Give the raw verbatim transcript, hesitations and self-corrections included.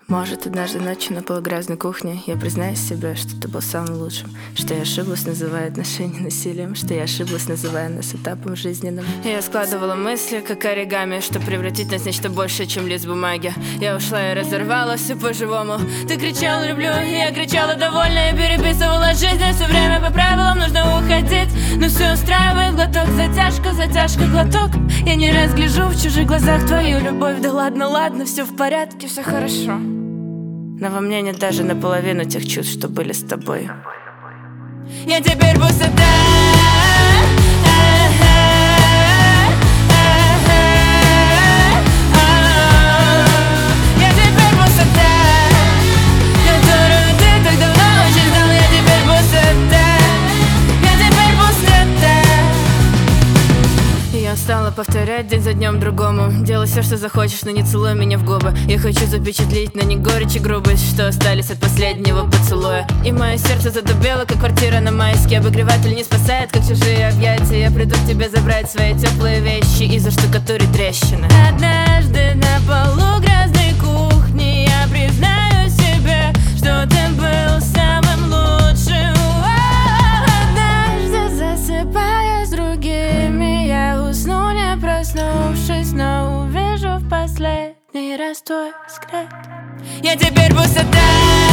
Может, однажды ночью на полугрязной кухне я признаюсь себе, что ты был самым лучшим, что я ошиблась, называя отношения насилием, что я ошиблась, называя нас этапом жизненным. Я складывала мысли, как оригами, что превратить нас в нечто большее, чем лист бумаги. Я ушла и разорвала все по-живому. Ты кричал «люблю», я кричала «довольна», и переписывала жизнь, и все время по правилам нужно уходить. Но все устраивает, глоток, затяжка, затяжка, глоток. Я не раз гляжу в чужих глазах твою любовь. Да ладно, ладно, все в порядке, все хорошо. Но во мне нет даже наполовину тех чувств, что были с тобой. Я теперь пустота. Я теперь пустота, которую ты так давно очень знал. Я теперь пустота. Я теперь пустота. Я устала повторять день за днем другому. Делай все, что захочешь, но не целуй меня в губы. Я хочу запечатлеть на них горечь и грубость, что остались от последнего поцелуя. И мое сердце задубело, как квартира на Майске. Обогреватель не спасает, как чужие объятия. Я приду к тебе забрать свои теплые вещи и заштукатурить трещины. Однажды на полу грязной кухни я признаю себе, что ты был самым лучшим. Однажды, засыпая с другими, я усну, не проснувшись, но увижу в последний раз твой взгляд. Я теперь пустота.